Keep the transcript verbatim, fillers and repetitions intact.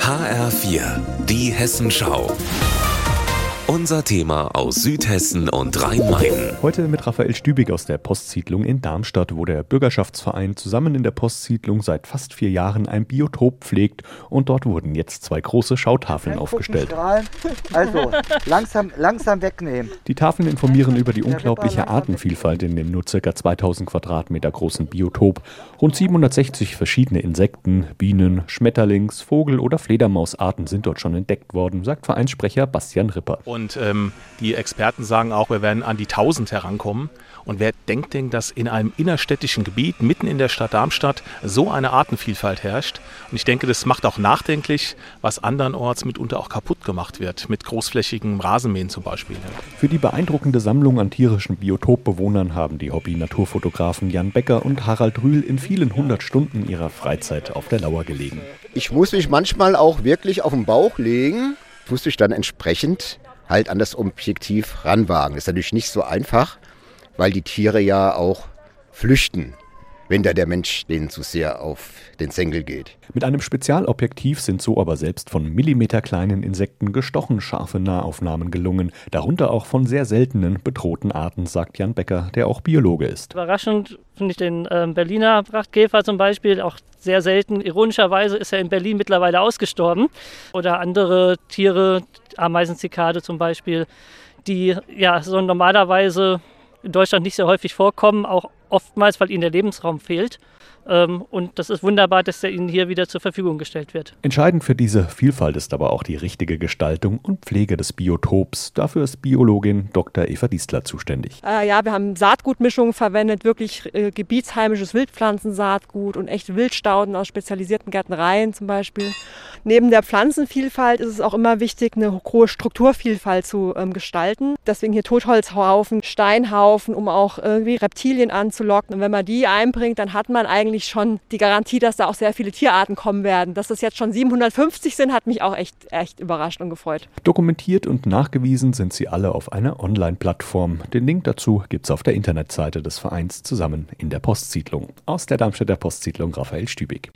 H R vier, die Hessenschau. Unser Thema aus Südhessen und Rhein-Main. Heute mit Raphael Stübig aus der Postsiedlung in Darmstadt, wo der Bürgerschaftsverein zusammen in der Postsiedlung seit fast vier Jahren ein Biotop pflegt. Und dort wurden jetzt zwei große Schautafeln aufgestellt. Also langsam, langsam wegnehmen. Die Tafeln informieren über die unglaubliche Artenvielfalt in dem nur ca. zweitausend Quadratmeter großen Biotop. Rund siebenhundertsechzig verschiedene Insekten, Bienen, Schmetterlings-, Vogel- oder Fledermausarten sind dort schon entdeckt worden, sagt Vereinssprecher Bastian Ripper. Und ähm, die Experten sagen auch, wir werden an die tausend herankommen. Und wer denkt denn, dass in einem innerstädtischen Gebiet, mitten in der Stadt Darmstadt, so eine Artenvielfalt herrscht? Und ich denke, das macht auch nachdenklich, was andernorts mitunter auch kaputt gemacht wird, mit großflächigem Rasenmähen zum Beispiel. Für die beeindruckende Sammlung an tierischen Biotopbewohnern haben die Hobby-Naturfotografen Jan Becker und Harald Rühl in vielen hundert Stunden ihrer Freizeit auf der Lauer gelegen. Ich muss mich manchmal auch wirklich auf den Bauch legen, muss ich dann entsprechend halt an das Objektiv ranwagen. Das ist natürlich nicht so einfach, weil die Tiere ja auch flüchten, wenn da der Mensch denen zu sehr auf den Senkel geht. Mit einem Spezialobjektiv sind so aber selbst von millimeterkleinen Insekten gestochen scharfe Nahaufnahmen gelungen, darunter auch von sehr seltenen, bedrohten Arten, sagt Jan Becker, der auch Biologe ist. Überraschend finde ich den äh, Berliner Prachtkäfer zum Beispiel, auch sehr selten. Ironischerweise ist er in Berlin mittlerweile ausgestorben. Oder andere Tiere, Ameisenzikade zum Beispiel, die ja so normalerweise in Deutschland nicht sehr häufig vorkommen, auch oftmals, weil ihnen der Lebensraum fehlt. Und das ist wunderbar, dass der ihnen hier wieder zur Verfügung gestellt wird. Entscheidend für diese Vielfalt ist aber auch die richtige Gestaltung und Pflege des Biotops. Dafür ist Biologin Doktor Eva Diesler zuständig. Äh, ja, wir haben Saatgutmischungen verwendet, wirklich äh, gebietsheimisches Wildpflanzensaatgut und echte Wildstauden aus spezialisierten Gärtnereien zum Beispiel. Neben der Pflanzenvielfalt ist es auch immer wichtig, eine hohe Strukturvielfalt zu ähm, gestalten. Deswegen hier Totholzhaufen, Steinhaufen, um auch irgendwie Reptilien anzulocken. Und wenn man die einbringt, dann hat man eigentlich schon die Garantie, dass da auch sehr viele Tierarten kommen werden. Dass das jetzt schon siebenhundertfünfzig sind, hat mich auch echt, echt überrascht und gefreut. Dokumentiert und nachgewiesen sind sie alle auf einer Online-Plattform. Den Link dazu gibt's auf der Internetseite des Vereins zusammen in der Postsiedlung. Aus der Darmstädter Postsiedlung Raphael Stübig.